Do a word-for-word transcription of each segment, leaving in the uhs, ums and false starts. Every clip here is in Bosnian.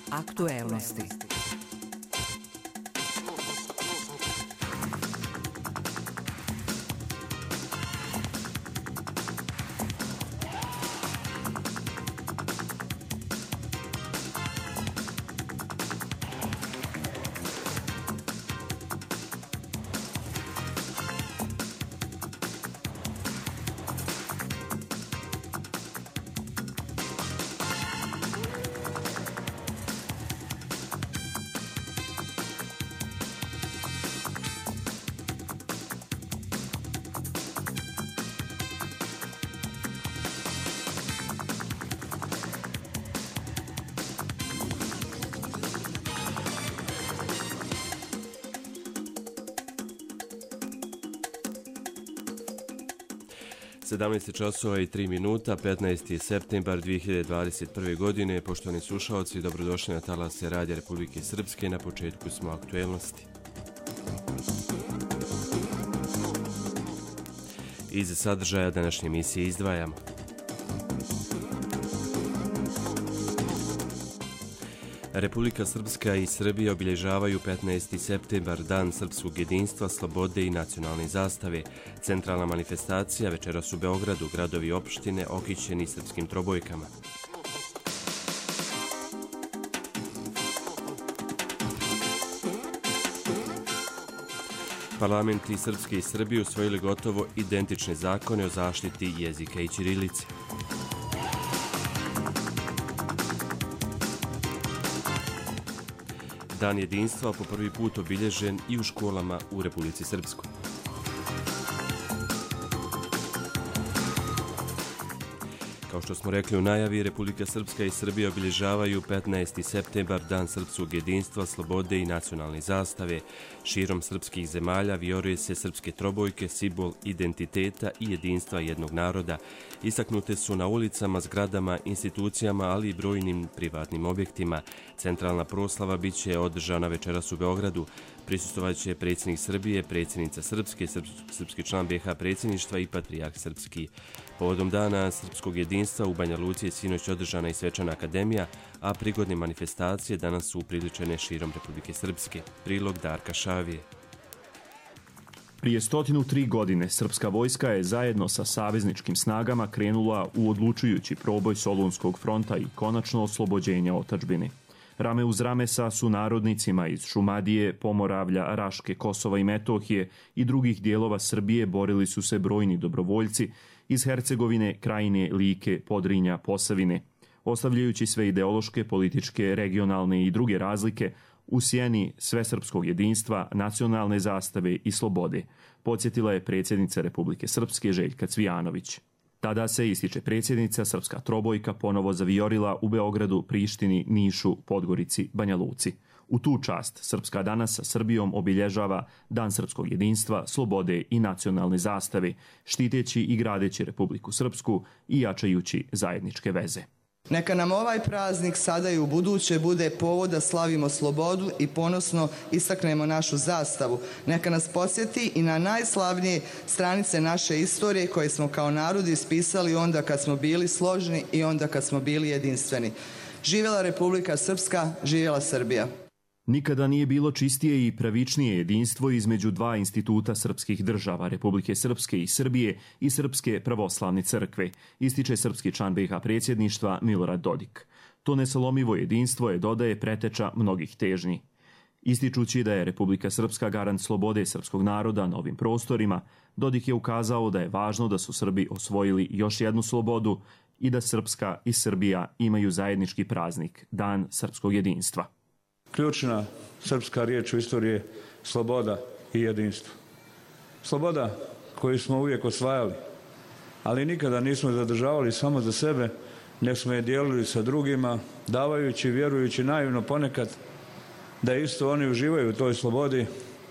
Aktuelnosti. sedamnaest časova i tri minuta, petnaesti septembar dvije hiljade dvadeset prve. godine. Poštovani slušalci, dobrodošli na talase Radija Republike Srpske. Na početku smo aktuelnosti. Iz sadržaja današnje emisije izdvajamo. Republika Srpska i Srbija obilježavaju petnaesti septembar, Dan srpskog jedinstva, slobode i nacionalne zastave. Centralna manifestacija večeras u Beogradu, gradovi i opštine okićeni srpskim trobojkama. Parlamenti Srpske i Srbije usvojili gotovo identične zakone o zaštiti jezika i ćirilice. Dan jedinstva po prvi put obilježen i u školama u Republici Srpskoj. Kao što smo rekli u najavi, Republika Srpska i Srbija obilježavaju petnaesti septembar, Dan srpskog jedinstva, slobode i nacionalne zastave. Širom srpskih zemalja vijoruje se srpske trobojke, simbol identiteta i jedinstva jednog naroda. Istaknute su na ulicama, zgradama, institucijama, ali i brojnim privatnim objektima. Centralna proslava biće održana večeras u Beogradu. Prisustvovat će predsjednik Srbije, predsjednica Srpske, srpski član B H predsjedništva i patrijarh srpski. Povodom Dana srpskog jedinstva u Banja Luci je sinoć održana i svečana akademija, a prigodne manifestacije danas su upriličene širom Republike Srpske. Prilog Darka Šavije. Prije stotinu tri godine srpska vojska je zajedno sa savezničkim snagama krenula u odlučujući proboj Solunskog fronta i konačno oslobođenja otadžbine. Rame uz rame sa sunarodnicima iz Šumadije, Pomoravlja, Raške, Kosova i Metohije i drugih dijelova Srbije borili su se brojni dobrovoljci iz Hercegovine, Krajine, Like, Podrinja, Posavine. Ostavljajući sve ideološke, političke, regionalne i druge razlike, u sjeni svesrpskog jedinstva, nacionalne zastave i slobode, podsjetila je predsjednica Republike Srpske Željka Cvijanović. Tada se, ističe predsjednica, srpska trobojka ponovo zavijorila u Beogradu, Prištini, Nišu, Podgorici, Banja Luci. U tu čast Srpska danas sa Srbijom obilježava Dan srpskog jedinstva, slobode i nacionalne zastave, štiteći i gradeći Republiku Srpsku i jačajući zajedničke veze. Neka nam ovaj praznik sada i u buduće bude povod da slavimo slobodu i ponosno istaknemo našu zastavu. Neka nas podsjeti i na najslavnije stranice naše istorije koje smo kao narod ispisali onda kad smo bili složni i onda kad smo bili jedinstveni. Živjela Republika Srpska, živjela Srbija. Nikada nije bilo čistije i pravičnije jedinstvo između dva instituta srpskih država, Republike Srpske i Srbije i Srpske pravoslavne crkve, ističe srpski član B H predsjedništva Milorad Dodik. To nesalomivo jedinstvo je, dodaje, preteča mnogih težnji. Ističući da je Republika Srpska garant slobode srpskog naroda na ovim prostorima, Dodik je ukazao da je važno da su Srbi osvojili još jednu slobodu i da Srpska i Srbija imaju zajednički praznik, Dan srpskog jedinstva. Ključna srpska riječ u istoriji je sloboda i jedinstvo. Sloboda koju smo uvijek osvajali, ali nikada nismo zadržavali samo za sebe, nek smo je dijelili sa drugima, davajući i vjerujući naivno ponekad da isto oni uživaju u toj slobodi,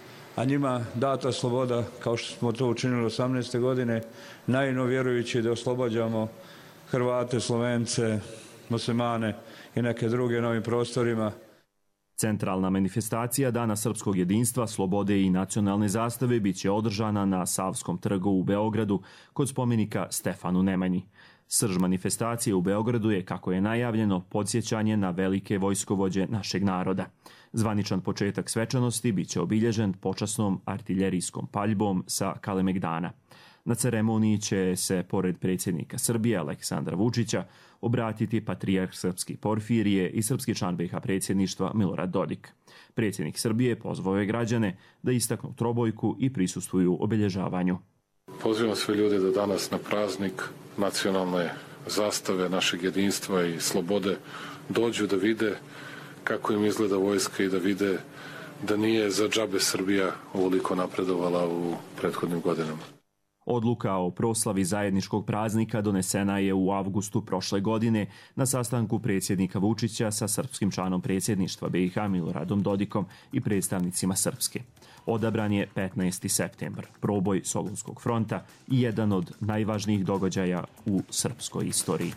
a njima data sloboda, kao što smo to učinili osamnaeste godine, naivno vjerujući da oslobađamo Hrvate, Slovence, Muslimane i neke druge na ovim prostorima. Centralna manifestacija Dana srpskog jedinstva, slobode i nacionalne zastave biće održana na Savskom trgu u Beogradu kod spomenika Stefanu Nemanji. Srž manifestacije u Beogradu je, kako je najavljeno, podsjećanje na velike vojskovođe našeg naroda. Zvaničan početak svečanosti biće obilježen počasnom artiljerijskom paljbom sa Kalemegdana. Na ceremoniji će se, pored predsjednika Srbije Aleksandra Vučića, obratiti patrijarh srpski Porfirije i srpski član B i H predsjedništva Milorad Dodik. Predsjednik Srbije pozvao je građane da istaknu trobojku i prisustvuju obilježavanju. Pozivam sve ljude da danas na praznik nacionalne zastave, našeg jedinstva i slobode dođu da vide kako im izgleda vojska i da vide da nije za džabe Srbija ovoliko napredovala u prethodnim godinama. Odluka o proslavi zajedničkog praznika donesena je u avgustu prošle godine na sastanku predsjednika Vučića sa srpskim članom predsjedništva B i H Miloradom Dodikom i predstavnicima Srpske. Odabran je petnaesti septembar, proboj Solunskog fronta i jedan od najvažnijih događaja u srpskoj istoriji.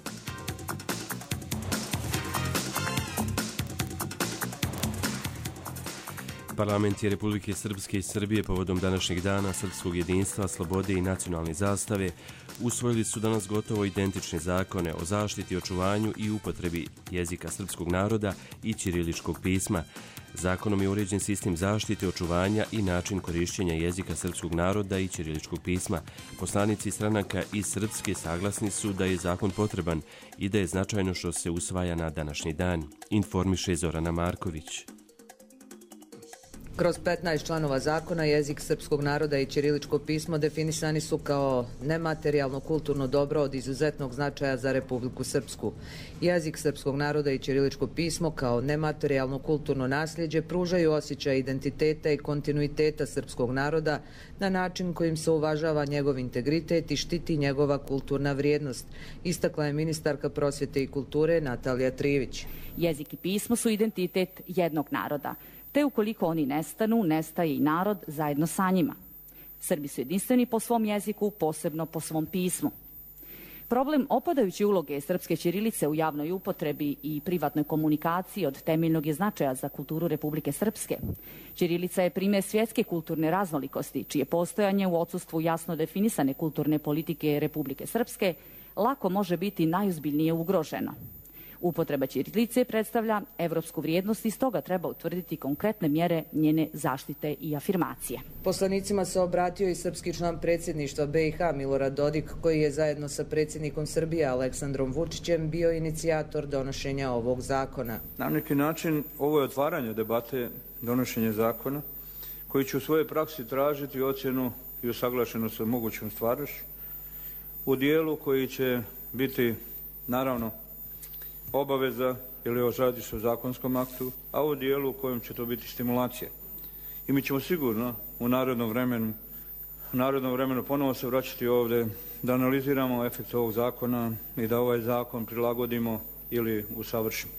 Parlamenti Republike Srpske i Srbije povodom današnjeg dana srpskog jedinstva, slobode i nacionalne zastave usvojili su danas gotovo identične zakone o zaštiti, očuvanju i upotrebi jezika srpskog naroda i ćiriličkog pisma. Zakonom je uređen sistem zaštite, očuvanja i način korišćenja jezika srpskog naroda i ćiriličkog pisma. Poslanici stranaka iz Srpske saglasni su da je zakon potreban i da je značajno što se usvaja na današnji dan, informiše Zorana Marković. Kroz petnaest članova zakona jezik srpskog naroda i ćiriličko pismo definisani su kao nematerijalno kulturno dobro od izuzetnog značaja za Republiku Srpsku. Jezik srpskog naroda i ćiriličko pismo kao nematerijalno kulturno nasljeđe pružaju osjećaj identiteta i kontinuiteta srpskog naroda na način kojim se uvažava njegov integritet i štiti njegova kulturna vrijednost, istakla je ministarka prosvjete i kulture Natalija Trivić. Jezik i pismo su identitet jednog naroda, te ukoliko oni nestanu, nestaje i narod zajedno sa njima. Srbi su jedinstveni po svom jeziku, posebno po svom pismu. Problem opadajuće uloge srpske ćirilice u javnoj upotrebi i privatnoj komunikaciji od temeljnog je značaja za kulturu Republike Srpske. Ćirilica je primjer svjetske kulturne raznolikosti, čije postojanje u odsustvu jasno definisane kulturne politike Republike Srpske lako može biti najozbiljnije ugroženo. Upotreba ćirilice predstavlja evropsku vrijednost i stoga treba utvrditi konkretne mjere njene zaštite i afirmacije. Poslanicima se obratio i srpski član predsjedništva B i H Milorad Dodik, koji je zajedno sa predsjednikom Srbije Aleksandrom Vučićem bio inicijator donošenja ovog zakona. Na neki način ovo je otvaranje debate donošenja zakona koji će u svojoj praksi tražiti ocjenu i usaglašenost sa mogućom stvarnošću u dijelu koji će biti naravno obaveza ili radi se o zakonskom aktu, a u dijelu u kojem će to biti stimulacija. I mi ćemo sigurno u narodnom vremenu, u narodnom vremenu ponovo se vraćati ovdje da analiziramo efekt ovog zakona i da ovaj zakon prilagodimo ili usavršimo.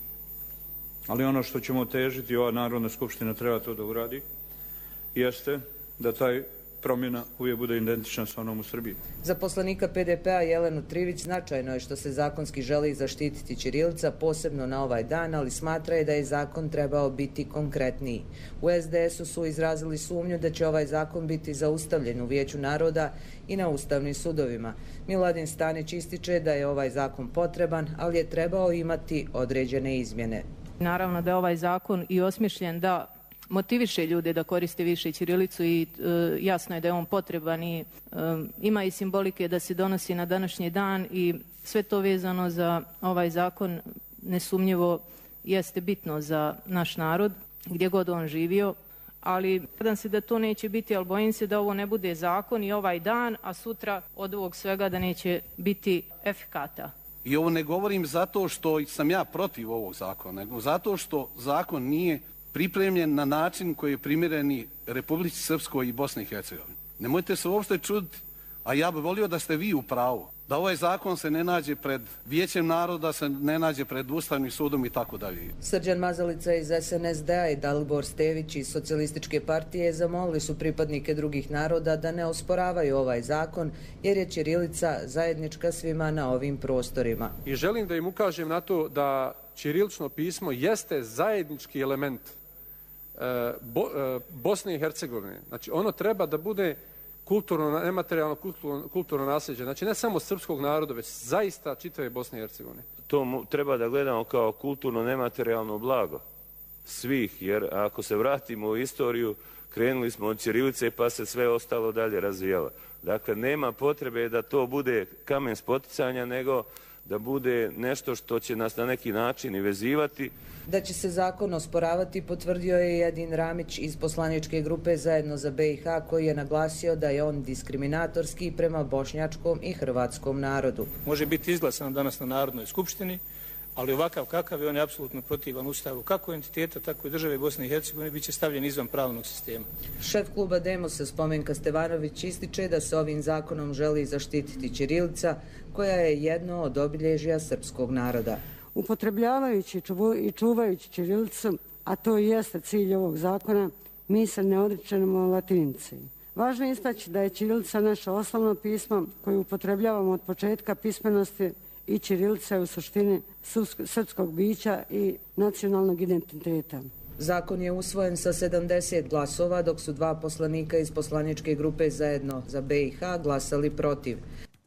Ali ono što ćemo težiti, ova Narodna skupština treba to da uradi, jeste da taj promjena uvijek bude identična sa onom u Srbiji. Za poslanika P D P-a Jelenu Trivić značajno je što se zakonski želi zaštititi ćirilica, posebno na ovaj dan, ali smatra je da je zakon trebao biti konkretniji. U S D S-u su izrazili sumnju da će ovaj zakon biti zaustavljen u Vijeću naroda i na ustavnim sudovima. Miladin Stanić ističe da je ovaj zakon potreban, ali je trebao imati određene izmjene. Naravno da je ovaj zakon i osmišljen da motiviše ljude da koriste više ćirilicu i e, jasno je da je on potreban i e, ima i simbolike da se donosi na današnji dan i sve to vezano za ovaj zakon nesumnjivo jeste bitno za naš narod gdje god on živio, ali nadam se da to neće biti, ali bojim se da ovo ne bude zakon i ovaj dan, a sutra od ovog svega da neće biti efikata. I ovo ne govorim zato što sam ja protiv ovog zakona, nego zato što zakon nije pripremljen na način koji je primjereni Republici Srpskoj i Bosni i Hercegovini. Nemojte se uopšte čuditi, a ja bih volio da ste vi u pravu, da ovaj zakon se ne nađe pred Vijećem naroda, se ne nađe pred Ustavnim sudom i tako dalje. Srđan Mazalica iz S N S D-a i Dalibor Stević iz Socijalističke partije zamolili su pripadnike drugih naroda da ne osporavaju ovaj zakon, jer je ćirilica zajednička svima na ovim prostorima. I želim da im ukažem na to da ćirilično pismo jeste zajednički element Bo, Bosne i Hercegovine. Znači, ono treba da bude kulturno, nematerijalno kulturno, kulturno nasljeđe. Znači, ne samo srpskog naroda, već zaista čitave Bosne i Hercegovine. To treba da gledamo kao kulturno nematerijalno blago svih, jer ako se vratimo u istoriju, krenuli smo od ćirilice pa se sve ostalo dalje razvijalo. Dakle, nema potrebe da to bude kamen spoticanja, nego da bude nešto što će nas na neki način i vezivati. Da će se zakon osporavati potvrdio je i Edin Ramić iz poslaničke grupe Zajedno za B i H, koji je naglasio da je on diskriminatorski prema bošnjačkom i hrvatskom narodu. Može biti izglasan danas na Narodnoj skupštini, ali ovakav kakav je, on je apsolutno protivan Ustavu kako entiteta, tako i države Bosne i Hercegovine, bit će stavljen izvan pravnog sistema. Šef kluba Demosa Spomenka Stevanović ističe da se ovim zakonom želi zaštititi ćirilica, koja je jedno od obilježja srpskog naroda. Upotrebljavajući i čuvajući ćirilicu, a to i jeste cilj ovog zakona, mi se ne odričemo latinici. Važno je istaći da je ćirilica naše osnovno pismo koje upotrebljavamo od početka pismenosti i ćirilica je u suštini srpskog bića i nacionalnog identiteta. Zakon je usvojen sa sedamdeset glasova, dok su dva poslanika iz poslaničke grupe Zajedno za B i H glasali protiv.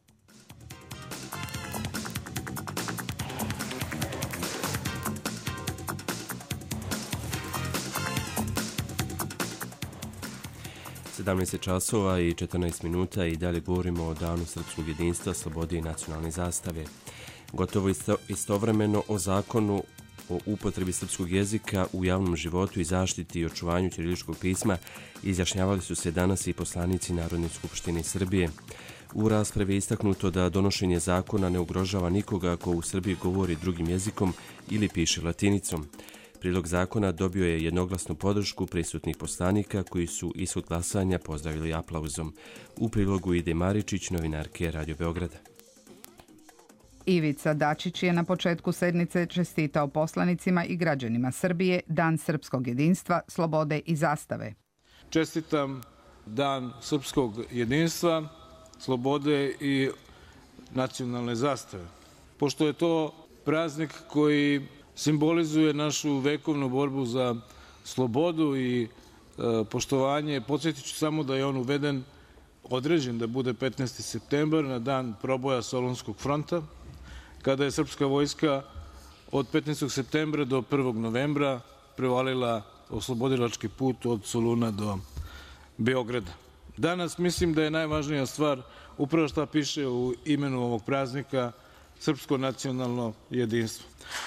sedamnaest časova i četrnaest minuta i dalje govorimo o Danu srpskog jedinstva, slobode i nacionalne zastave. Gotovo isto, istovremeno o zakonu o upotrebi srpskog jezika u javnom životu i zaštiti i očuvanju ćiriličkog pisma izjašnjavali su se danas i poslanici Narodne skupštine Srbije. U raspravi je istaknuto da donošenje zakona ne ugrožava nikoga ko u Srbiji govori drugim jezikom ili piše latinicom. Prilog zakona dobio je jednoglasnu podršku prisutnih poslanika koji su ishod glasanja pozdravili aplauzom. U prilogu ide Maričić, novinarke Radio Beograda. Ivica Dačić je na početku sednice čestitao poslanicima i građanima Srbije Dan srpskog jedinstva, slobode i zastave. Čestitam Dan srpskog jedinstva, slobode i nacionalne zastave. Pošto je to praznik koji simbolizuje našu vekovnu borbu za slobodu i e, poštovanje, podsjetit ću samo da je on uveden, određen da bude petnaesti septembar, na dan proboja Solunskog fronta, kada je srpska vojska od petnaestog septembra do prvog novembra prevalila oslobodilački put od Soluna do Beograda. Danas mislim da je najvažnija stvar upravo šta piše u imenu ovog praznika, srpsko nacionalno jedinstvo.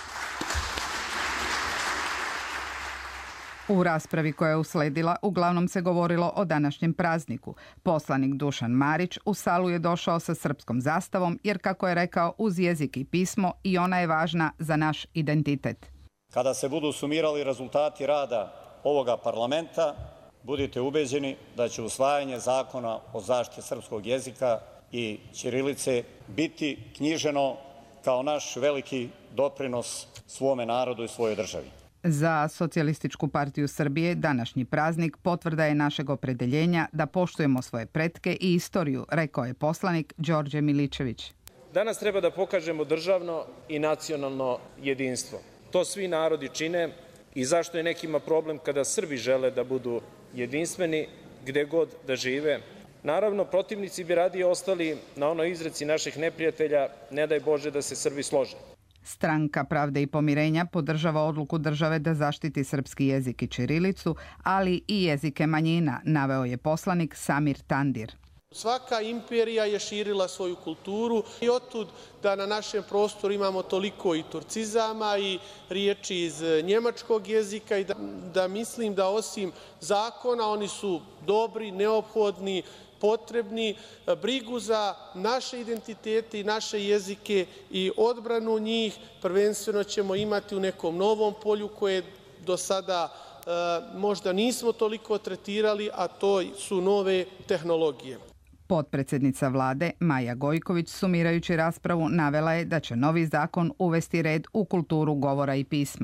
U raspravi koja je usledila, uglavnom se govorilo o današnjem prazniku. Poslanik Dušan Marić u salu je došao sa srpskom zastavom, jer kako je rekao, uz jezik i pismo i ona je važna za naš identitet. Kada se budu sumirali rezultati rada ovoga parlamenta, budite ubeđeni da će usvajanje zakona o zaštiti srpskog jezika i ćirilice biti knjiženo kao naš veliki doprinos svome narodu i svojoj državi. Za Socijalističku partiju Srbije današnji praznik potvrda je našeg opredeljenja da poštujemo svoje pretke i istoriju, rekao je poslanik Đorđe Miličević. Danas treba da pokažemo državno i nacionalno jedinstvo. To svi narodi čine i zašto je nekima problem kada Srbi žele da budu jedinstveni gde god da žive. Naravno, protivnici bi radije ostali na onoj izreci naših neprijatelja, ne daj Bože da se Srbi slože. Stranka Pravde i pomirenja podržava odluku države da zaštiti srpski jezik i ćirilicu, ali i jezike manjina, naveo je poslanik Samir Tandir. Svaka imperija je širila svoju kulturu i otud da na našem prostoru imamo toliko i turcizama i riječi iz njemačkog jezika i da, da mislim da osim zakona oni su dobri, neophodni, potrebni, brigu za naše identitete i naše jezike i odbranu njih prvenstveno ćemo imati u nekom novom polju koje do sada e, možda nismo toliko tretirali, a to su nove tehnologije. Potpredsednica vlade Maja Gojković, sumirajući raspravu, navela je da će novi zakon uvesti red u kulturu govora i pisma.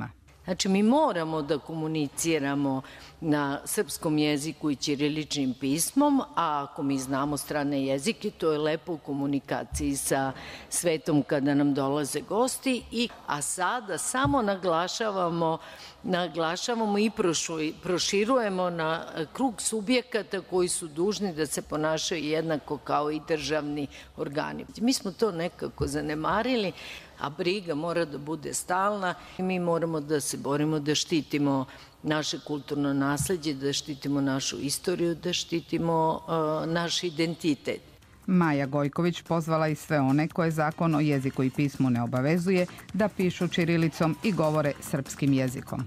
Znači, mi moramo da komuniciramo na srpskom jeziku i ćiriličnim pismom, a ako mi znamo strane jezike, to je lepo u komunikaciji sa svetom kada nam dolaze gosti. I, a sada samo naglašavamo, naglašavamo i proširujemo na krug subjekata koji su dužni da se ponašaju jednako kao i državni organi. Mi smo to nekako zanemarili, a briga mora da bude stalna i mi moramo da se borimo da štitimo naše kulturno nasleđe, da štitimo našu istoriju, da štitimo uh, naš identitet. Maja Gojković pozvala i sve one koje Zakon o jeziku i pismu ne obavezuje da pišu ćirilicom i govore srpskim jezikom.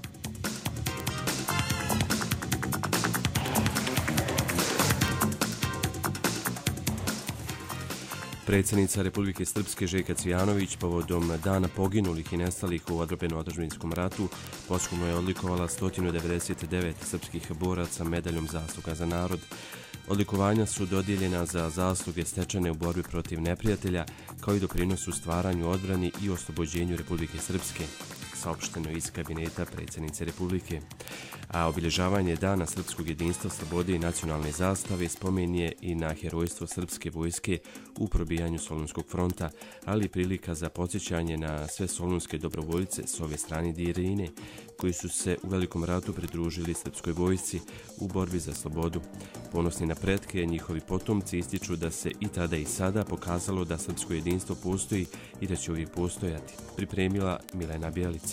Predsjednica Republike Srpske Željka Cvijanović povodom dana poginulih i nestalih u odbrambeno-otadžbinskom ratu posthumno je odlikovala sto devedeset devet srpskih boraca medaljom zasluga za narod. Odlikovanja su dodijeljena za zasluge stečene u borbi protiv neprijatelja, kao i doprinosu stvaranju, odbrani i oslobođenju Republike Srpske, saopšteno iz kabineta predsjednice Republike. A obilježavanje Dana srpskog jedinstva, slobode i nacionalne zastave spomen je i na herojstvo srpske vojske u probijanju Solunskog fronta, ali i prilika za podsjećanje na sve solunske dobrovoljce s ove strane Dirine, koji su se u Velikom ratu pridružili srpskoj vojsci u borbi za slobodu. Ponosni na pretke, njihovi potomci ističu da se i tada i sada pokazalo da srpsko jedinstvo postoji i da će uvijek postojati, pripremila Milena Bjelica.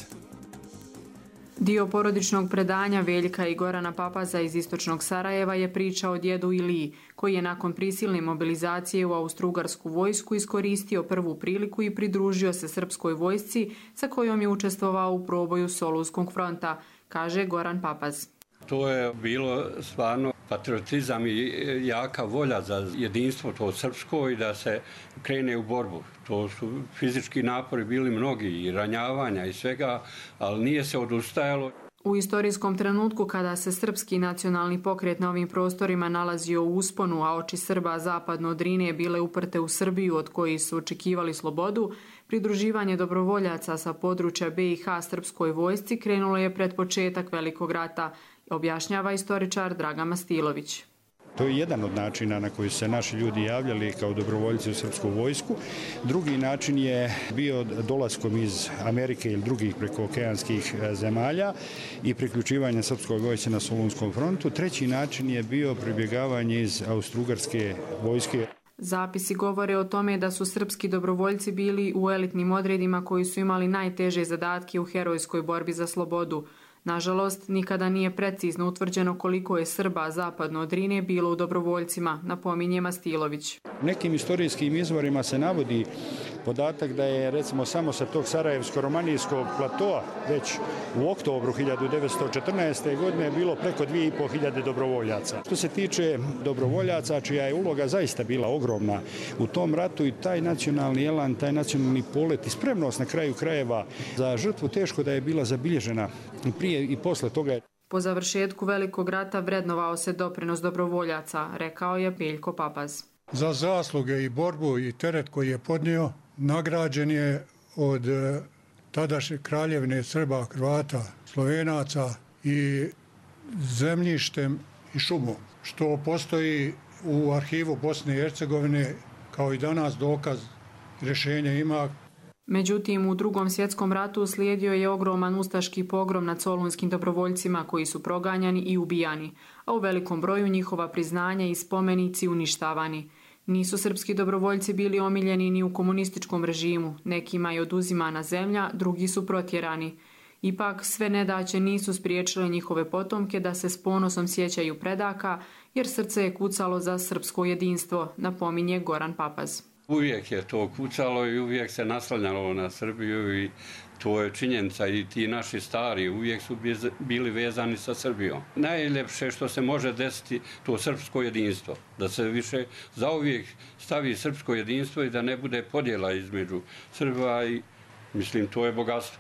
Dio porodičnog predanja Veljka i Gorana Papaza iz istočnog Sarajeva je priča o djedu Iliji, koji je nakon prisilne mobilizacije u Austro-Ugarsku vojsku iskoristio prvu priliku i pridružio se srpskoj vojsci sa kojom je učestvovao u proboju Solunskog fronta, kaže Goran Papaz. To je bilo stvarno patriotizam i jaka volja za jedinstvo to srpsko i da se krene u borbu. To su fizički napori bili mnogi i ranjavanja i svega, ali nije se odustajalo. U istorijskom trenutku kada se srpski nacionalni pokret na ovim prostorima nalazio u usponu, a oči Srba zapadno od Drine bile uprte u Srbiju od kojih su očekivali slobodu, pridruživanje dobrovoljaca sa područja B i H srpskoj vojsci krenulo je pred početak Velikog rata, objašnjava istoričar Dragan Mastilović. To je jedan od načina na koji se naši ljudi javljali kao dobrovoljci u srpsku vojsku. Drugi način je bio dolaskom iz Amerike ili drugih prekookeanskih zemalja i priključivanje srpskoj vojsci na Solunskom frontu. Treći način je bio pribjegavanje iz Austro-Ugarske vojske. Zapisi govore o tome da su srpski dobrovoljci bili u elitnim odredima koji su imali najteže zadatke u herojskoj borbi za slobodu. Nažalost, nikada nije precizno utvrđeno koliko je Srba zapadno od Drine bilo u dobrovoljcima, napominje Mastilović. Nekim istorijskim izvorima se navodi podatak da je recimo samo sa tog Sarajevsko-romanijskog platoa već u oktobru hiljadu devetsto četrnaeste. godine bilo preko dvije i po hiljade dobrovoljaca. Što se tiče dobrovoljaca, čija je uloga zaista bila ogromna u tom ratu i taj nacionalni elan, taj nacionalni polet i spremnost na kraju krajeva za žrtvu teško da je bila zabilježena prije i posle toga. Po završetku Velikog rata vrednovao se doprinos dobrovoljaca, rekao je Veljko Papaz. Za zasluge i borbu i teret koji je podnio nagrađen je od tadašnje kraljevine Srba, Hrvata, Slovenaca i zemljištem i šumom, što postoji u arhivu Bosne i Hercegovine kao i danas dokaz. Rješenje ima. Međutim, u Drugom svjetskom ratu uslijedio je ogroman ustaški pogrom nad solunskim dobrovoljcima koji su proganjani i ubijani, a u velikom broju njihova priznanja i spomenici uništavani. Nisu srpski dobrovoljci bili omiljeni ni u komunističkom režimu, nekima je oduzimana zemlja, drugi su protjerani. Ipak sve nedaće nisu spriječile njihove potomke da se s ponosom sjećaju predaka, jer srce je kucalo za srpsko jedinstvo, napominje Goran Papaz. Uvijek je to kucalo i uvijek se naslanjalo na Srbiju i to je činjenica i ti naši stari uvijek su bili vezani sa Srbijom. Najljepše što se može desiti to srpsko jedinstvo, da se više zauvijek stavi srpsko jedinstvo i da ne bude podjela između Srba i mislim to je bogatstvo.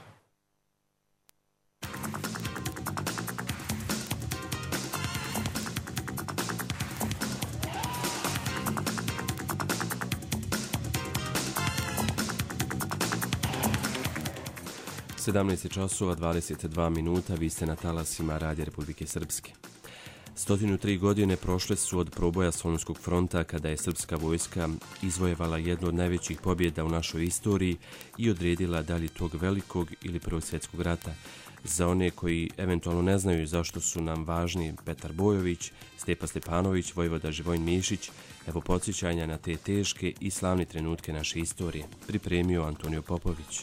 sedamnaest časova dvadeset dva minuta, vi ste na talasima Radija Republike Srpske. sto tri godine prošle su od proboja Solunskog fronta kada je srpska vojska izvojevala jednu od najvećih pobjeda u našoj istoriji i odredila dalje tog velikog ili Prvog svjetskog rata. Za one koji eventualno ne znaju zašto su nam važni Petar Bojović, Stepa Stepanović, vojvoda Živojin Mišić, evo podsjećanja na te teške i slavne trenutke naše istorije, pripremio Antonio Popović.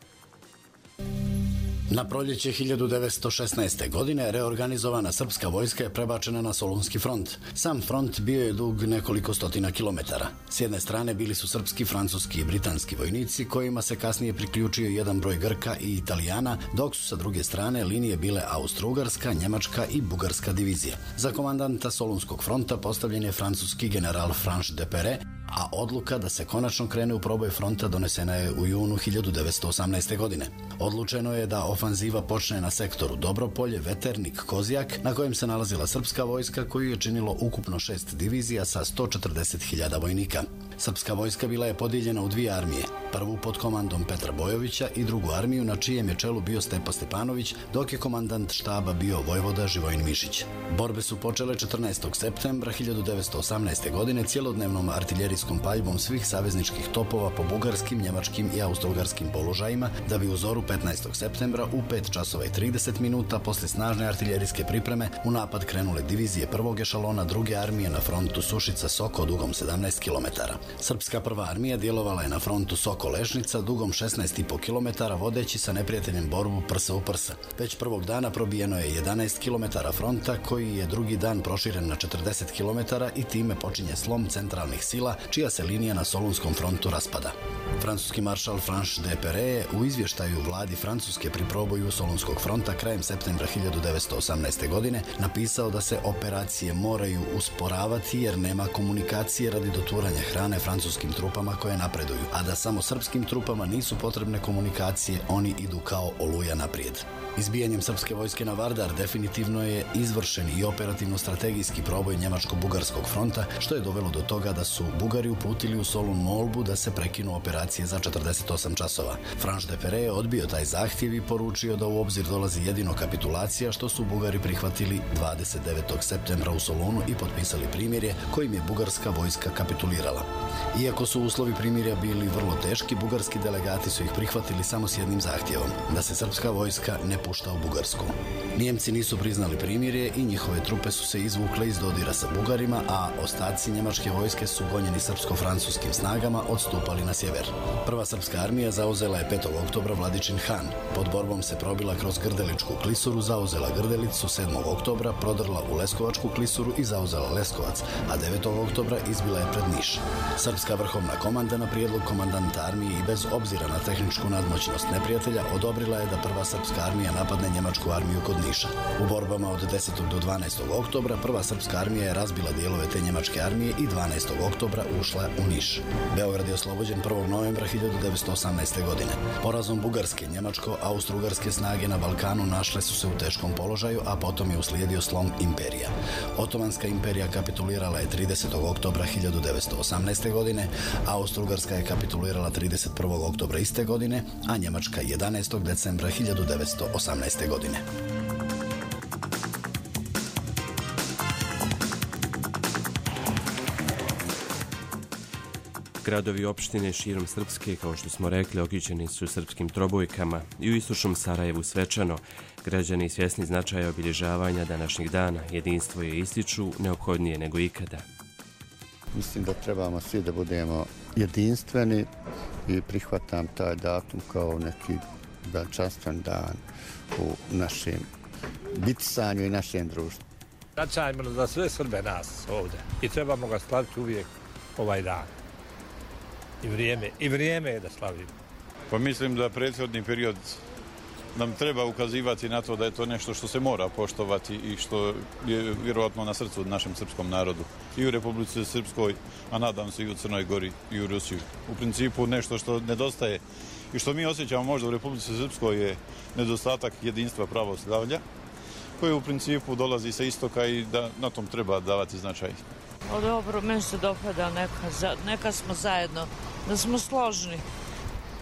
Na proljeće hiljadu devetsto šesnaeste. godine reorganizovana srpska vojska je prebačena na Solunski front. Sam front bio je dug nekoliko stotina kilometara. S jedne strane bili su srpski, francuski i britanski vojnici, kojima se kasnije priključio jedan broj Grka i Italijana, dok su sa druge strane linije bile Austro-Ugarska, Njemačka i Bugarska divizija. Za komandanta Solunskog fronta postavljen je francuski general Franche de Perret, a odluka da se konačno krene u proboj fronta donesena je u junu hiljadu devetsto osamnaeste. godine. Odlučeno je da ofanziva počne na sektoru Dobropolje, Veternik, Kozjak, na kojem se nalazila srpska vojska koju je činilo ukupno šest divizija sa sto četrdeset hiljada vojnika. Srpska vojska bila je podijeljena u dvije armije, prvu pod komandom Petra Bojovića i drugu armiju na čijem je čelu bio Stepa Stepanović, dok je komandant štaba bio vojvoda Živojin Mišić. Borbe su počele četrnaestog septembra hiljadu devetsto osamnaeste. godine cjelodnevnom artiljerijskom paljbom svih savezničkih topova po bugarskim, njemačkim i austrougarskim položajima, da bi u zoru petnaestog septembra u pet časova i trideset minuta posle snažne artiljerijske pripreme u napad krenule divizije prvog ešalona druge armije na frontu Sušica-Soko dugom sedamnaest kilometara. Srpska prva armija djelovala je na frontu Soko-Lešnica dugom šesnaest i po kilometara, vodeći sa neprijateljem borbu prsa u prsa. Već prvog dana probijeno je jedanaest kilometara fronta, koji je drugi dan proširen na četrdeset kilometara i time počinje slom centralnih sila, čija se linija na Solunskom frontu raspada. Francuski maršal Franche de Perret je u izvještaju vladi Francuske pri proboju Solunskog fronta krajem septembra hiljadu devetsto osamnaeste. godine napisao da se operacije moraju usporavati jer nema komunikacije radi doturanja hrane francuskim trupama koje napreduju, a da samo srpskim trupama nisu potrebne komunikacije, oni idu kao oluja naprijed. Izbijanjem srpske vojske na Vardar definitivno je izvršen i operativno-strategijski proboj Njemačko-Bugarskog fronta, što je dovelo do toga da su Bugari uputili u Solun molbu da se prekinu operacije za četrdeset osam časova. Franche de Perret je odbio taj zahtjev i poručio da u obzir dolazi jedino kapitulacija, što su Bugari prihvatili dvadeset devetog septembra u Solunu i potpisali primirje kojim je bugarska vojska kapitulirala. Iako su uslovi primirja bili vrlo teški, bugarski delegati su ih prihvatili samo s jednim zahtjevom, da se srpska vojska ne pušta u Bugarsku. Nijemci nisu priznali primirje i njihove trupe su se izvukle iz dodira sa Bugarima, a ostaci njemačke vojske su gonjeni srpsko-francuskim snagama odstupali na sjever. Prva srpska armija zauzela je petog oktobra Vladičin Han. Pod borbom se probila kroz Grdeličku klisuru, zauzela Grdelicu, sedmog oktobra prodrla u Leskovačku klisuru i zauzela Leskovac, a devetog oktobra izbila je pred Niš. Srpska vrhovna komanda na prijedlog komandanta armije i bez obzira na tehničku nadmoćnost neprijatelja odobrila je da prva srpska armija napadne njemačku armiju kod Niša. U borbama od desetog do dvanaestog oktobra prva srpska armija je razbila dijelove te njemačke armije i dvanaestog oktobra ušla u Niš. Beograd je oslobođen prvog novembra hiljadu devetsto osamnaeste. godine. Porazom bugarske, njemačko-austrougarske snage na Balkanu našle su se u teškom položaju, a potom je uslijedio slom imperija. Otomanska imperija kapitulirala je tridesetog oktobra hiljadu devetsto osamnaeste. godine, Austrougarska je kapitulirala trideset prvog oktobra iste godine, a Njemačka jedanaestog decembra hiljadu devetsto osamnaeste. godine. Gradovi i opštine širom Srpske, kao što smo rekli, okićeni su srpskim trobojkama i u istočnom Sarajevu svečano. Građani svjesni značaja obilježavanja današnjeg dana, jedinstvo je ističu neophodnije nego ikada. Mislim da trebamo svi da budemo jedinstveni i prihvatam taj datum kao neki veličanstven dan u našem bitisanju i našem društvu. Značajno za sve Srbe nas ovdje i trebamo ga slaviti uvijek ovaj dan. I vrijeme, i vrijeme je da slavimo. Pa mislim da prethodni period nam treba ukazivati na to da je to nešto što se mora poštovati i što je vjerovatno na srcu našem srpskom narodu. I u Republici Srpskoj, a nadam se i u Crnoj Gori i u Rusiji. U principu nešto što nedostaje i što mi osjećamo možda u Republici Srpskoj je nedostatak jedinstva pravoslavlja, koje u principu dolazi sa istoka i da na tom treba davati značaj. O dobro, meni se dopada neka, neka smo zajedno, da smo složni.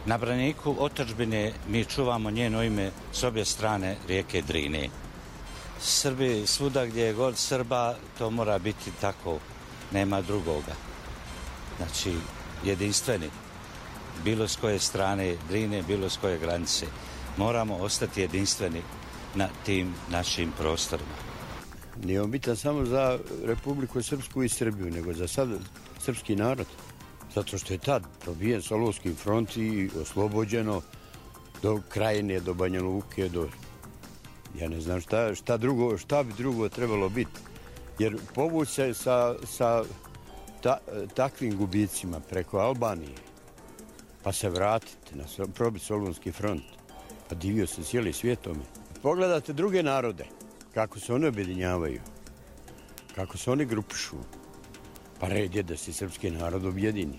Na braniku otadžbine mi čuvamo njeno ime s obje strane rijeke Drine. Srbi svuda gdje je god Srba, to mora biti tako, nema drugoga. Znači, jedinstveni, bilo s koje strane Drine, bilo s koje granice. Moramo ostati jedinstveni na tim našim prostorima. Nije on bitan samo za Republiku Srpsku i Srbiju, nego za sad srpski narod. Zato što je tad probijen Solunski front i oslobođeno do Krajine, do Banja Luke, do... Ja ne znam šta, šta, drugo, šta bi drugo trebalo biti. Jer povući se sa, sa ta, takvim gubicima preko Albanije, pa se vratiti, na, probiti Solunski front, pa divio se cijeli svijetom. Pogledajte druge narode, kako se oni objedinjavaju, kako se oni grupišu. Pa red je da se srpski narod objedini.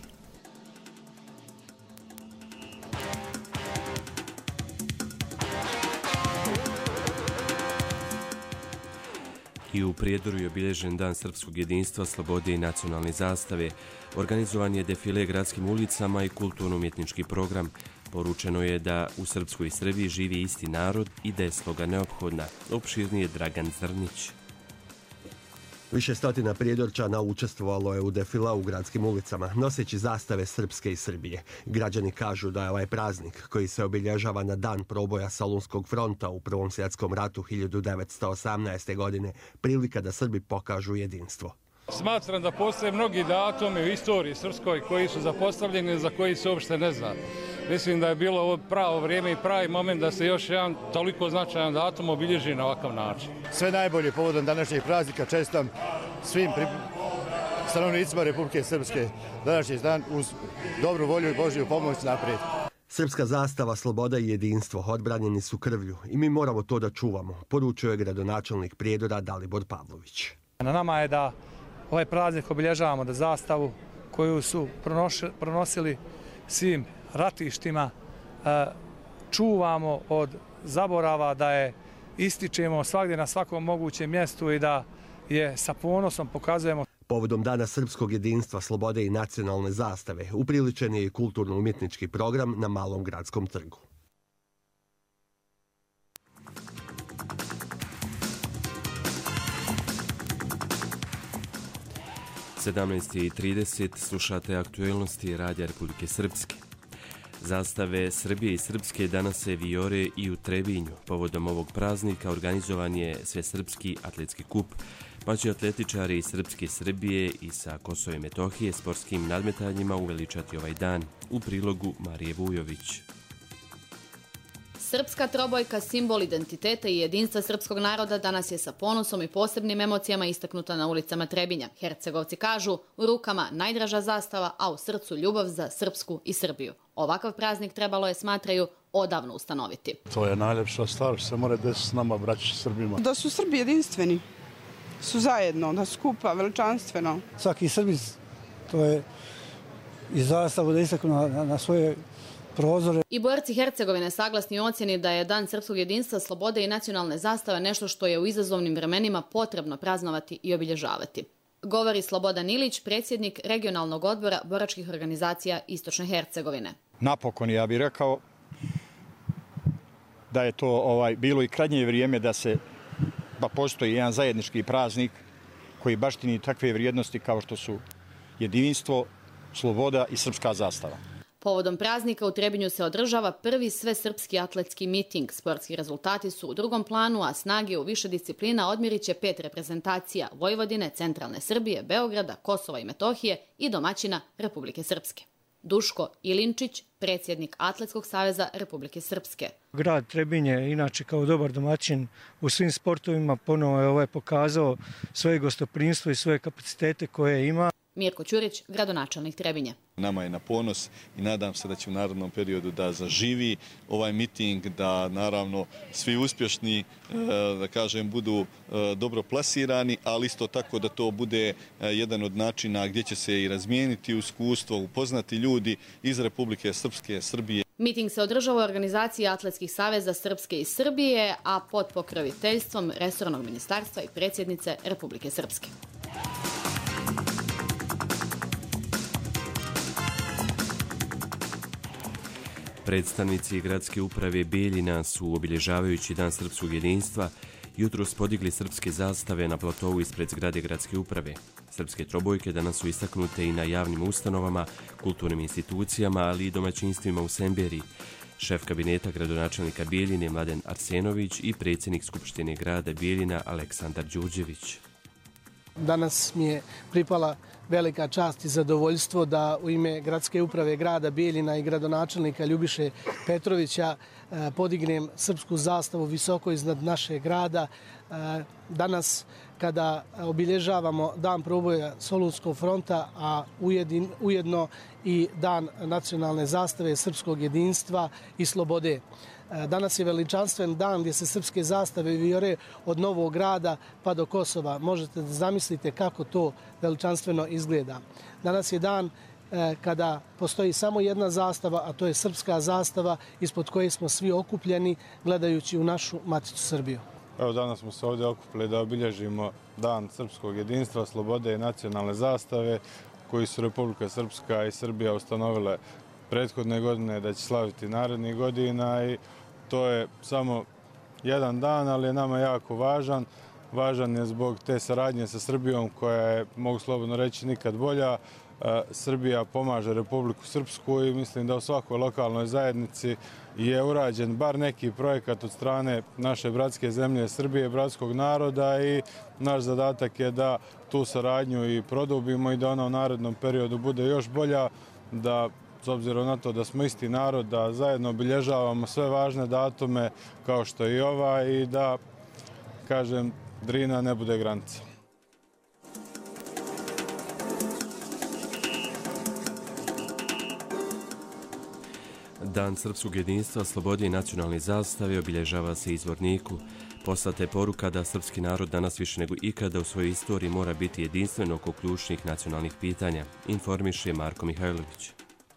I u Prijedoru je obilježen Dan srpskog jedinstva, slobode i nacionalne zastave. Organizovan je defile gradskim ulicama i kulturno-umjetnički program. Poručeno je da u Srpskoj Srbiji živi isti narod i da je sloga neophodna. Opširnije Dragan Zrnić. Više stotina Prijedorčana učestvovalo je u defila u gradskim ulicama, noseći zastave Srpske i Srbije. Građani kažu da je ovaj praznik, koji se obilježava na dan proboja Solunskog fronta u Prvom svjetskom ratu hiljadu devetsto osamnaeste. godine, prilika da Srbi pokažu jedinstvo. Smatram da postoje mnogi datumi u istoriji srpskoj koji su zapostavljeni, za koji se uopšte ne zna. Mislim da je bilo ovo pravo vrijeme i pravi moment da se još jedan toliko značajan datum obilježi na ovakav način. Sve najbolje povodom današnjeg praznika čestitam svim stanovnicima Republike Srpske današnji dan uz dobru volju i Božju pomoć naprijed. Srpska zastava, sloboda i jedinstvo odbranjeni su krvlju i mi moramo to da čuvamo, poručio je gradonačelnik Prijedora Dalibor Pavlović. Na nama je da ovaj praznik obilježavamo, da zastavu koju su pronosili svim ratištima čuvamo od zaborava, da je ističemo svagdje na svakom mogućem mjestu i da je sa ponosom pokazujemo. Povodom Dana srpskog jedinstva, slobode i nacionalne zastave upriličen je i kulturno-umjetnički program na Malom gradskom trgu. sedamnaest i trideset slušate aktuelnosti Radija Republike Srpske. Zastave Srbije i Srpske danas se vijore i u Trebinju. Povodom ovog praznika organizovan je Svesrpski atletski kup, pa će atletičari iz Srpske Srbije i sa Kosova i Metohije sportskim nadmetanjima uveličati ovaj dan. U prilogu Marije Vujović. Srpska trobojka, simbol identiteta i jedinstva srpskog naroda, danas je sa ponosom i posebnim emocijama istaknuta na ulicama Trebinja. Hercegovci kažu, u rukama najdraža zastava, a u srcu ljubav za Srpsku i Srbiju. Ovakav praznik trebalo je, smatraju, odavno ustanoviti. To je najljepša stvar, se mora desiti s nama, braći Srbima. Da su Srbi jedinstveni, su zajedno, da skupa, veličanstveno. Svaki Srbi, to je i zastavu da istaknu na, na, na svoje prozore. I borci Hercegovine saglasni u ocjeni da je Dan srpskog jedinstva, slobode i nacionalne zastave nešto što je u izazovnim vremenima potrebno praznovati i obilježavati. Govori Slobodan Ilić, predsjednik regionalnog odbora boračkih organizacija Istočne Hercegovine. Napokon, ja bih rekao da je to ovaj bilo i krajnje vrijeme da se pa postoji jedan zajednički praznik koji baštini takve vrijednosti kao što su jedinstvo, sloboda i srpska zastava. Povodom praznika u Trebinju se održava prvi svesrpski atletski miting. Sportski rezultati su u drugom planu, a snage u više disciplina odmjerit će pet reprezentacija Vojvodine, Centralne Srbije, Beograda, Kosova i Metohije i domaćina Republike Srpske. Duško Ilinčić, predsjednik Atletskog saveza Republike Srpske. Grad Trebinje je inače kao dobar domaćin u svim sportovima, ponovo je ovaj pokazao svoje gostoprimstvo i svoje kapacitete koje ima. Mirko Ćurić, gradonačelnik Trebinje. Nama je na ponos i nadam se da će u narodnom periodu da zaživi ovaj miting, da naravno svi uspješni, da kažem, budu dobro plasirani, ali isto tako da to bude jedan od načina gdje će se i razmijeniti iskustvo, upoznati ljudi iz Republike Srpske, Srbije. Miting se održava u organizaciji Atletskih saveza Srpske i Srbije, a pod pokroviteljstvom resornog ministarstva i predsjednice Republike Srpske. Predstavnici gradske uprave Bijeljina su, obilježavajući Dan srpskog jedinstva, jutros podigli srpske zastave na platovu ispred zgrade gradske uprave. Srpske trobojke danas su istaknute i na javnim ustanovama, kulturnim institucijama, ali i domaćinstvima u Semberiji. Šef kabineta gradonačelnika Bijeljine Mladen Arsenović i predsjednik Skupštine grada Bijeljina Aleksandar Đurđević. Danas mi je pripala velika čast i zadovoljstvo da u ime gradske uprave grada Bijeljina i gradonačelnika Ljubiše Petrovića podignem srpsku zastavu visoko iznad našeg grada. Danas kada obilježavamo Dan proboja Solunskog fronta, a ujedno i Dan nacionalne zastave srpskog jedinstva i slobode. Danas je veličanstven dan gdje se srpske zastave vijore od Novog Grada pa do Kosova. Možete da zamislite kako to veličanstveno izgleda. Danas je dan kada postoji samo jedna zastava, a to je srpska zastava ispod koje smo svi okupljeni gledajući u našu maticu Srbiju. Evo, danas smo se ovdje okupili da obilježimo Dan srpskog jedinstva, slobode i nacionalne zastave koji su Republika Srpska i Srbija ustanovile prethodne godine da će slaviti narednih godina i to je samo jedan dan, ali je nama jako važan. Važan je zbog te saradnje sa Srbijom koja je, mogu slobodno reći, nikad bolja. Srbija pomaže Republiku Srpsku i mislim da u svakoj lokalnoj zajednici je urađen bar neki projekat od strane naše bratske zemlje Srbije, bratskog naroda i naš zadatak je da tu saradnju i produbimo i da ona u narednom periodu bude još bolja, da s obzirom na to da smo isti narod, da zajedno obilježavamo sve važne datume kao što je i ova i da, kažem, Drina ne bude granica. Dan srpskog jedinstva, slobode i nacionalne zastave obilježava se i Zvorniku. Poslata je poruka da srpski narod danas više nego ikada u svojoj istoriji mora biti jedinstven oko ključnih nacionalnih pitanja, informiše Marko Mihajlović.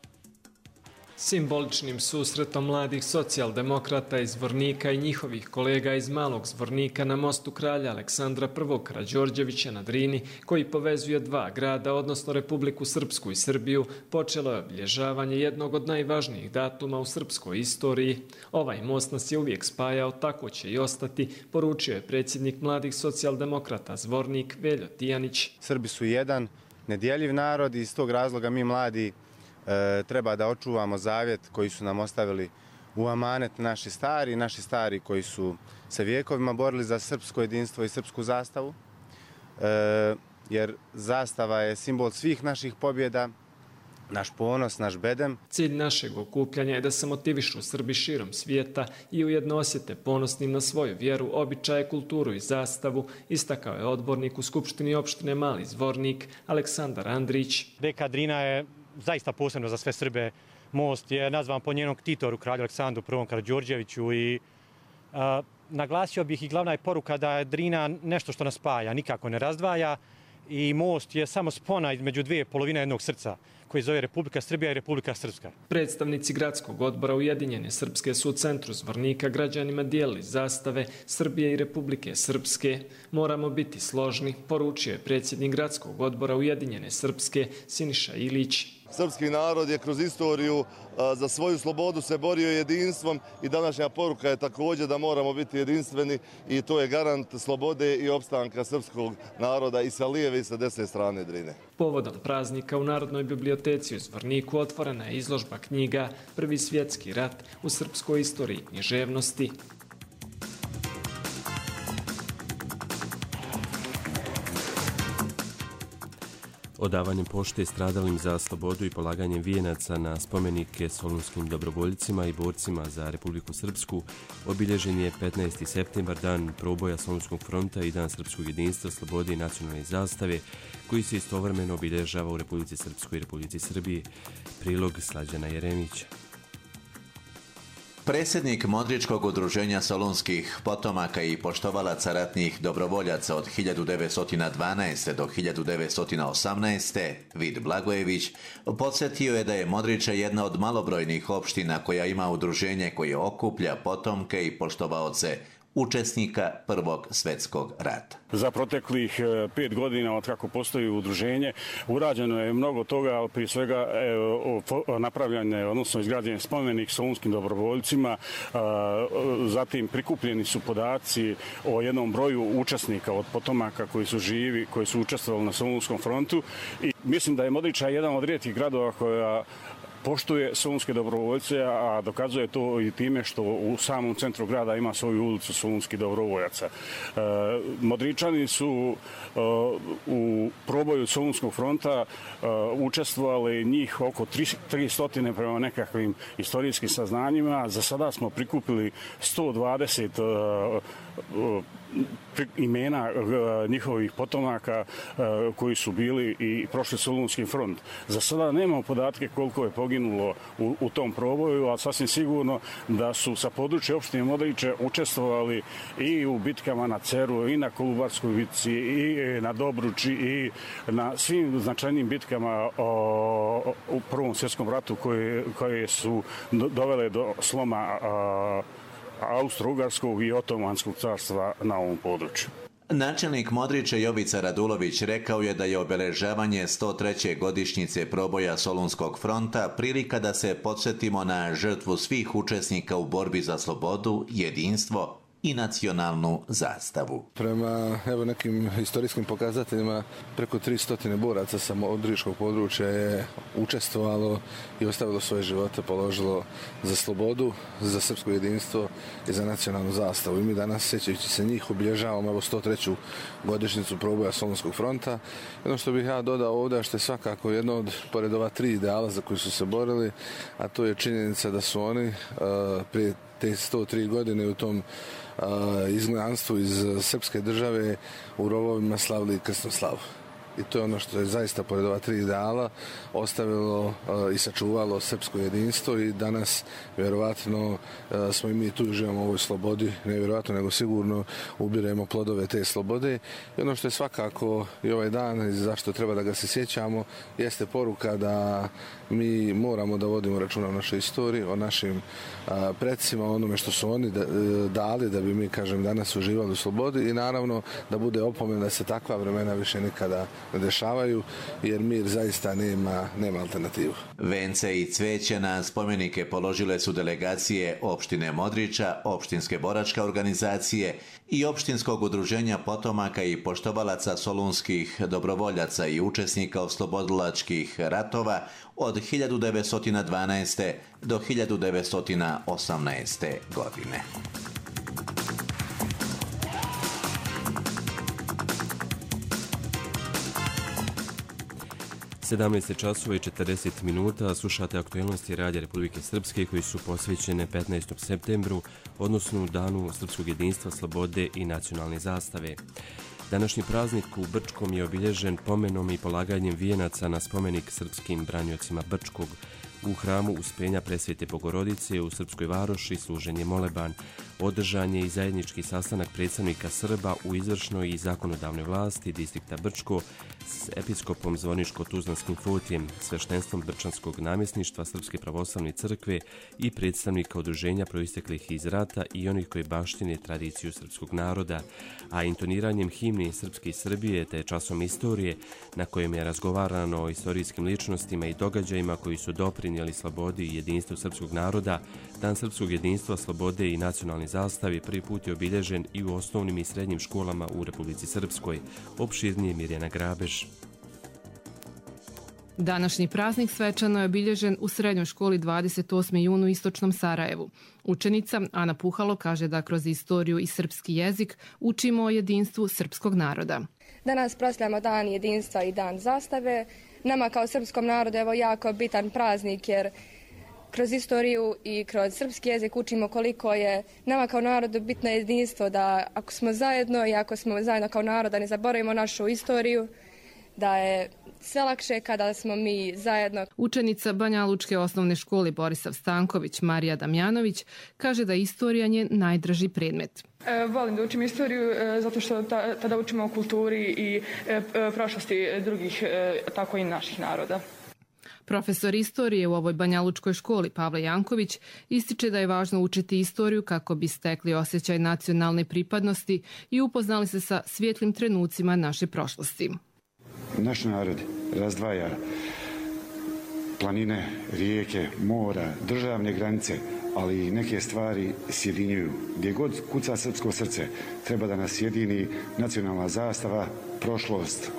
Simboličnim susretom mladih socijaldemokrata iz Zvornika i njihovih kolega iz Malog Zvornika na mostu kralja Aleksandra prvog Karađorđevića na Drini, koji povezuje dva grada, odnosno Republiku Srpsku i Srbiju, počelo je obilježavanje jednog od najvažnijih datuma u srpskoj istoriji. Ovaj most nas je uvijek spajao, tako će i ostati, poručio je predsjednik mladih socijaldemokrata Zvornik Veljo Tijanić. Srbi su jedan nedjeljiv narod i iz tog razloga mi mladi E, treba da očuvamo zavjet koji su nam ostavili u amanet naši stari, naši stari koji su se vjekovima borili za srpsko jedinstvo i srpsku zastavu, e, jer zastava je simbol svih naših pobjeda, naš ponos, naš bedem. Cilj našeg okupljanja je da se motivišu Srbi širom svijeta i ujedno osjete ponosnim na svoju vjeru, običaje, kulturu i zastavu, istakao je odbornik u Skupštini opštine Mali Zvornik Aleksandar Andrić. Rijeka Drina je zaista posebno za sve Srbe. Most je nazvan po njenom ktitoru, kralju Aleksandru prvom Karađorđeviću i a, naglasio bih i glavna je poruka da je Drina nešto što nas spaja, nikako ne razdvaja i most je samo spona između dvije polovine jednog srca koji zove Republika Srbija i Republika Srpska. Predstavnici gradskog odbora Ujedinjene Srpske su u centru Zvornika građanima dijelili zastave Srbije i Republike Srpske. Moramo biti složni, poručio je predsjednik gradskog odbora Ujedinjene Srpske Siniša Ilić. Srpski narod je kroz istoriju za svoju slobodu se borio jedinstvom i današnja poruka je također da moramo biti jedinstveni i to je garant slobode i opstanka srpskog naroda i sa lijeve i sa desne strane Drine. Povodom praznika u Narodnoj biblioteci u Zvorniku otvorena je izložba knjiga Prvi svjetski rat u srpskoj istoriji i književnosti. Odavanjem pošte stradalim za slobodu i polaganjem vijenaca na spomenike solunskim dobrovoljcima i borcima za Republiku Srpsku obilježen je petnaesti septembar, dan proboja Solunskog fronta i dan srpskog jedinstva, slobode i nacionalne zastave, koji se istovremeno obilježava u Republici Srpskoj i Republici Srbiji. Prilog Slađana Jeremića. Predsjednik Modričkog udruženja solunskih potomaka i poštovalaca ratnih dobrovoljaca od hiljadu devetsto dvanaeste. do hiljadu devetsto osamnaeste. Vid Blagojević podsjetio je da je Modriče jedna od malobrojnih opština koja ima udruženje koje okuplja potomke i poštovaoce učesnika Prvog svjetskog rata. Za proteklih pet godina od kako postoji udruženje urađeno je mnogo toga, ali prije svega napravljanje, odnosno izgrađen spomenik solunskim dobrovoljcima, zatim prikupljeni su podaci o jednom broju učesnika od potomaka koji su živi, koji su učestvovali na Solunskom frontu i mislim da je Modriča jedan od rijetkih gradova koja poštuje solunske dobrovoljce, a dokazuje to i time što u samom centru grada ima svoju ulicu solunskih dobrovoljaca. E, Modričani su e, u proboju Solunskog fronta e, učestvovali njih oko tristo prema nekakvim istorijskim saznanjima. Za sada smo prikupili sto dvadeset e, e, imena njihovih potomaka koji su bili i prošli Solunski front. Za sada nemamo podatke koliko je poginulo u, u tom proboju, ali sasvim sigurno da su sa područja opštine Modriče učestvovali i u bitkama na Ceru, i na Kolubarskoj bitci, i na Dobruči, i na svim značajnim bitkama o, u Prvom svjetskom ratu koje, koje su dovele do sloma a, Austro-Ugarskog i Otomanskog carstva na ovom području. Načelnik Modriče Jovica Radulović rekao je da je obeležavanje sto treće godišnjice proboja Solunskog fronta prilika da se podsjetimo na žrtvu svih učesnika u borbi za slobodu, jedinstvo i nacionalnu zastavu. Prema evo nekim historijskim pokazateljima preko tristo boraca sa modričkog područja je učestvovalo i ostavilo svoje živote, položilo za slobodu, za srpsko jedinstvo i za nacionalnu zastavu. I mi danas, sjećajući se njih, obilježavamo evo sto treću godišnjicu proboja Solunskog fronta. Jedno što bih ja dodao ovdje, što je svakako jedno od, pored ova tri ideala za koji su se borili, a to je činjenica da su oni uh, prije te sto tri godine u tom uh, izgnanstvu iz srpske države u rovovima slavili krsnu slavu. I to je ono što je zaista pored ova tri ideala ostavilo uh, i sačuvalo srpsko jedinstvo i danas vjerovatno uh, smo i mi tu uživamo u ovoj slobodi, ne vjerovatno nego sigurno ubiremo plodove te slobode. I ono što je svakako i ovaj dan i zašto treba da ga se sjećamo jeste poruka da mi moramo da vodimo računa o našoj istoriji, o našim uh, predsima, o onome što su oni da, uh, dali da bi mi, kažem, danas uživali u slobodi i naravno da bude opomena da se takva vremena više nikada ne dešavaju, jer mir zaista nema, nema alternativu. Vence i cveće na spomenike položile su delegacije opštine Modriča, opštinske boračke organizacije i opštinskog udruženja potomaka i poštovalaca solunskih dobrovoljaca i učesnika oslobodilačkih ratova od hiljadu devetsto dvanaeste. do hiljadu devetsto osamnaeste. godine. sedamnaest časova i četrdeset minuta slušate aktualnosti Radija Republike Srpske koji su posvećene petnaestom septembru, odnosno Danu srpskog jedinstva, slobode i nacionalne zastave. Današnji praznik u Brčkom je obilježen pomenom i polaganjem vijenaca na spomenik srpskim branjocima Brčkog. U hramu Uspenja Presvete Bogorodice u Srpskoj Varoši služenje moleban. Održan je i zajednički sastanak predstavnika Srba u izvršnoj i zakonodavnoj vlasti distrikta Brčko s episkopom Zvorničko-Tuzlanskim Fotijem, sveštenstvom Brčanskog namjesništva Srpske pravoslavne crkve i predstavnika udruženja proisteklih iz rata i onih koji baštine tradiciju srpskog naroda, a intoniranjem himne Srpske Srbije te časom istorije na kojem je razgovarano o istorijskim ličnostima i događajima koji su doprinijeli slobodi i jedinstvu srpskog naroda, Dan srpskog jedinstva, slobode i nacionalne zastave prvi put je obilježen i u osnovnim i srednjim školama u Republici Srpskoj. Opširnije Mirjana Grabež. Današnji praznik svečano je obilježen u srednjoj školi dvadeset osmi jun u istočnom Sarajevu. Učenica Ana Puhalo kaže da kroz istoriju i srpski jezik učimo o jedinstvu srpskog naroda. Danas proslavljamo Dan jedinstva i Dan zastave. Nama kao srpskom narodu je ovo jako bitan praznik jer kroz istoriju i kroz srpski jezik učimo koliko je nama kao narodu bitno jedinstvo, da ako smo zajedno i ako smo zajedno kao narod, da ne zaboravimo našu istoriju, da je sve lakše kada smo mi zajedno. Učenica Banja Lučke osnovne škole Borisav Stanković, Marija Damjanović, kaže da istorija je najdraži predmet. E, volim da učim istoriju e, zato što ta, tada učimo o kulturi i e, prošlosti drugih, e, tako i naših naroda. Profesor istorije u ovoj banjalučkoj školi Pavle Janković ističe da je važno učiti istoriju kako bi stekli osjećaj nacionalne pripadnosti i upoznali se sa svijetlim trenucima naše prošlosti. Naš narod razdvaja planine, rijeke, mora, državne granice, ali i neke stvari sjedinjuju. Gdje god kuca srpsko srce, treba da nas sjedini nacionalna zastava, prošlost,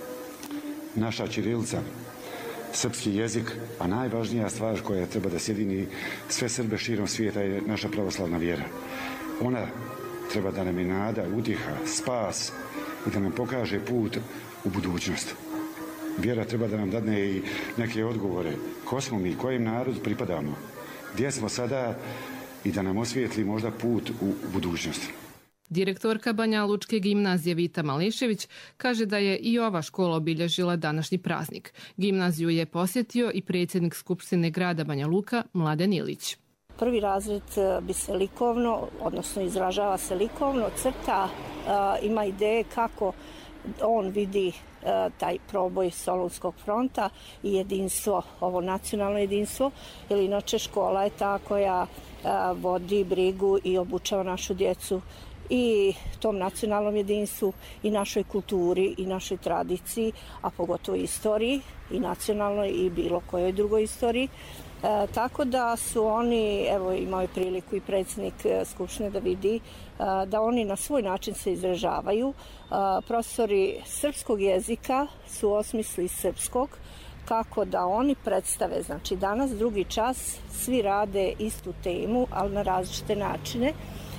naša ćirilica, srpski jezik, a najvažnija stvar koja treba da sjedini sve Srbe širom svijeta je naša pravoslavna vjera. Ona treba da nam je nada, utjeha, spas i da nam pokaže put u budućnost. Vjera treba da nam dadne i neke odgovore. Ko smo mi, kojem narodu pripadamo, gdje smo sada i da nam osvijetli možda put u budućnost. Direktorka Banja Lučke gimnazije Vita Malešević kaže da je i ova škola obilježila današnji praznik. Gimnaziju je posjetio i predsjednik Skupštine grada Banja Luka Mladen Ilić. Prvi razred bi se likovno, odnosno izražava se likovno, crta, ima ideje kako on vidi taj proboj Solunskog fronta i jedinstvo, ovo nacionalno jedinstvo, jer inače škola je ta koja vodi brigu i obučava našu djecu i tom nacionalnom jedinstvu i našoj kulturi i našoj tradiciji, a pogotovo istoriji i nacionalnoj i bilo kojoj drugoj istoriji. E, tako da su oni, evo imao je priliku i predsjednik Skupštine da vidi e, da oni na svoj način se izražavaju. E, profesori srpskog jezika su osmisli srpskog, kako da oni predstave, znači danas drugi čas svi rade istu temu, ali na različite načine.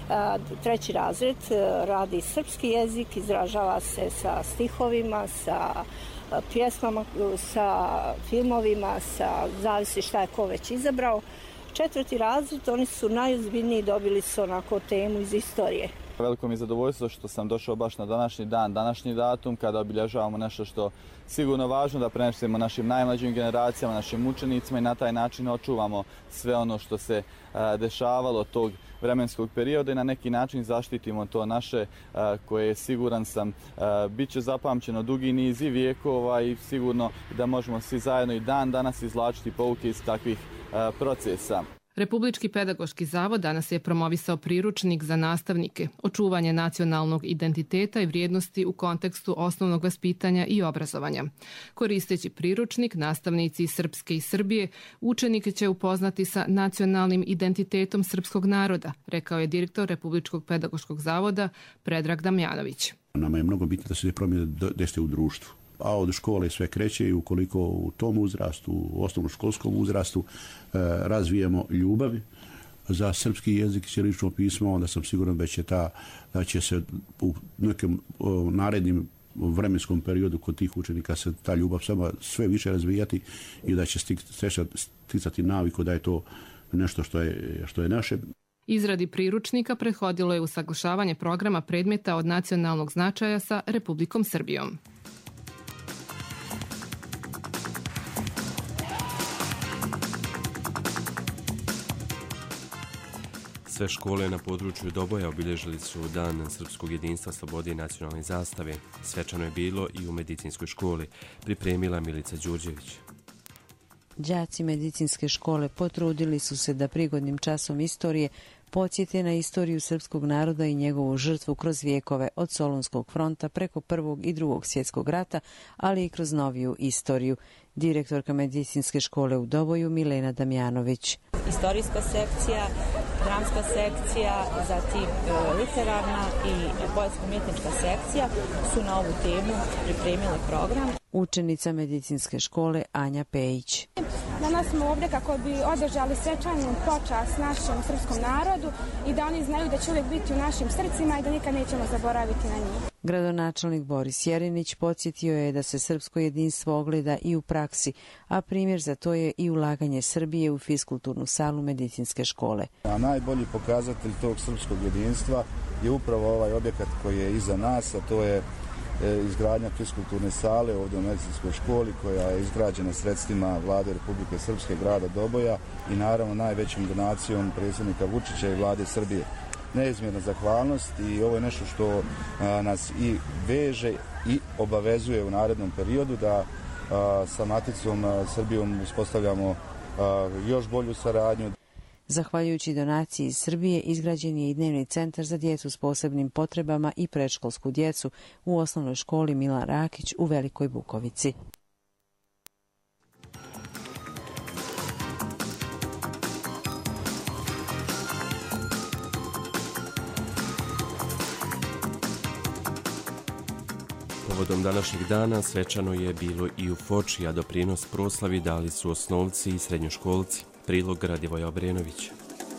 Treći razred radi srpski jezik, izražava se sa stihovima, sa pjesmama, sa filmovima, sa zavisi šta je ko već izabrao. Četvrti razred, oni su najozbiljniji, dobili su onako temu iz istorije. Veliko mi je zadovoljstvo što sam došao baš na današnji dan, današnji datum, kada obilježavamo nešto što sigurno važno da prenesemo našim najmlađim generacijama, našim učenicima i na taj način očuvamo sve ono što se dešavalo tog vremenskog perioda i na neki način zaštitimo to naše koje, siguran sam, bit će zapamćeno dugi niz i vijekova i sigurno da možemo svi zajedno i dan danas izvlačiti pouke iz takvih procesa. Republički pedagoški zavod danas je promovisao priručnik za nastavnike, očuvanje nacionalnog identiteta i vrijednosti u kontekstu osnovnog vaspitanja i obrazovanja. Koristeći priručnik, nastavnici iz Srpske i Srbije učenike će upoznati sa nacionalnim identitetom srpskog naroda, rekao je direktor Republičkog pedagoškog zavoda Predrag Damjanović. Nama je mnogo bitno da se promjene dese u društvu. A od škole sve kreće i ukoliko u tom uzrastu, u osnovnoškolskom uzrastu, razvijemo ljubav za srpski jezik i ćirilično pismo, onda sam siguran da će, ta, da će se u nekim narednim vremenskom periodu kod tih učenika se ta ljubav sama sve više razvijati i da će sticati naviku da je to nešto što je, što je naše. Izradi priručnika prethodilo je usaglašavanje programa predmeta od nacionalnog značaja sa Republikom Srbijom. Sve škole na području Doboja obilježili su Dan srpskog jedinstva, slobode i nacionalne zastave. Svečano je bilo i u medicinskoj školi, pripremila Milica Đurđević. Đaci medicinske škole potrudili su se da prigodnim časom istorije podsjete na istoriju srpskog naroda i njegovu žrtvu kroz vijekove od Solunskog fronta preko Prvog i Drugog svjetskog rata, ali i kroz noviju istoriju. Direktorka medicinske škole u Doboju Milena Damjanović. Istorijska sekcija, dramska sekcija, zatim literarna i poetsko-umjetnička sekcija su na ovu temu pripremile program. Učenica medicinske škole Anja Pejić. Danas smo ovdje kako bi održali svečanu počast našem srpskom narodu i da oni znaju da će uvijek biti u našim srcima i da nikad nećemo zaboraviti na njih. Gradonačelnik Boris Jerinić podsjetio je da se srpsko jedinstvo ogleda i u praksi, a primjer za to je i ulaganje Srbije u fiskulturnu salu medicinske škole. A najbolji pokazatelj tog srpskog jedinstva je upravo ovaj objekat koji je iza nas, a to je izgradnja fiskulturne sale ovdje u medicinskoj školi koja je izgrađena sredstvima Vlade Republike Srpske grada Doboja i naravno najvećom donacijom predsjednika Vučića i Vlade Srbije. Neizmjerna zahvalnost i ovo je nešto što a, nas i veže i obavezuje u narednom periodu da sa Maticom Srbijom uspostavljamo još bolju saradnju. Zahvaljujući donaciji iz Srbije izgrađen je i dnevni centar za djecu s posebnim potrebama i predškolsku djecu u osnovnoj školi Milan Rakić u Velikoj Bukovici. Povodom današnjeg dana svečano je bilo i u Foči, a doprinos proslavi dali su osnovci i srednjoškolci. Prilog Radivoja Obrenović.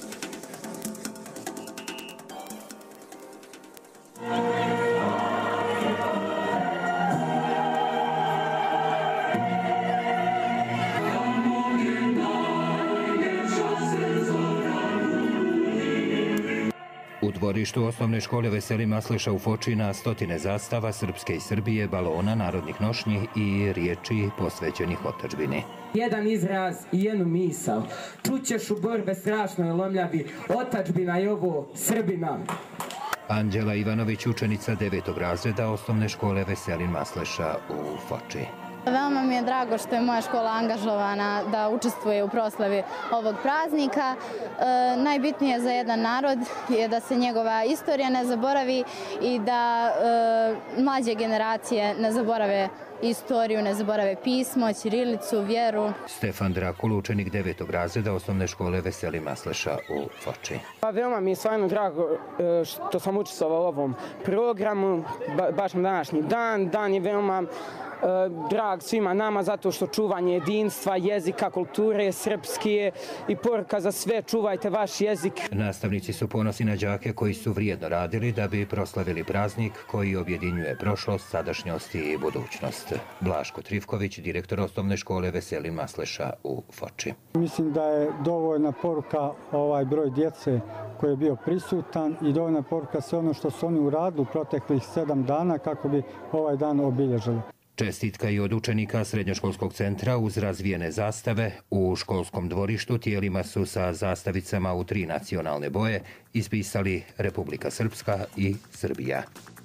U dvorištu osnovne škole Veseli Masleša u Foči na stotine zastava Srpske i Srbije, balona, narodnih nošnji i riječi posvećenih otadžbini. Jedan izraz i jednu misao. Čućeš u borbe strašno je lomljavi. Otadžbina je ovo Srbima. Anđela Ivanović, učenica devetog razreda osnovne škole Veselin Masleša u Foči. Veoma mi je drago što je moja škola angažovana da učestvuje u proslavi ovog praznika. E, najbitnije za jedan narod je da se njegova istorija ne zaboravi i da e, mlađe generacije ne zaborave istoriju, ne zaborave pismo, ćirilicu, vjeru. Stefan Drakul, učenik devetog razreda osnovne škole Veselin Masleša u Foči. Pa veoma mi je stvarno drago što sam učestvovao u ovom programu, ba, baš na današnji dan. Dan je veoma drag svima nama zato što čuvanje jedinstva, jezika, kulture, srpske i poruka za sve, čuvajte vaš jezik. Nastavnici su ponosni na đake koji su vrijedno radili da bi proslavili praznik koji objedinjuje prošlost, sadašnjost i budućnost. Blaško Trivković, direktor osnovne škole Veselin Masleša u Foči. Mislim da je dovoljna poruka ovaj broj djece koji je bio prisutan i dovoljna poruka sve ono što su oni uradili u proteklih sedam dana kako bi ovaj dan obilježili. Čestitka i od učenika srednjoškolskog centra uz razvijene zastave. U školskom dvorištu tijelima su sa zastavicama u tri nacionalne boje ispisali Republika Srpska i Srbija.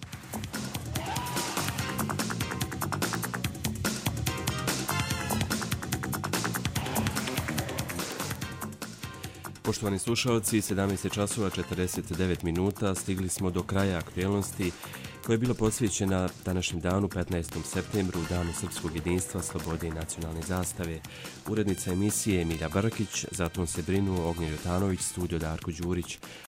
Poštovani slušalci, sedamnaest časova četrdeset devet minuta, stigli smo do kraja aktuelnosti koja je bila posvećena današnjem danu, petnaestom septembru, danu srpskog jedinstva, slobode i nacionalne zastave. Urednica emisije Emilija Brkić, zatom se brinu Ognjen Jotanović, studio Darko Đurić.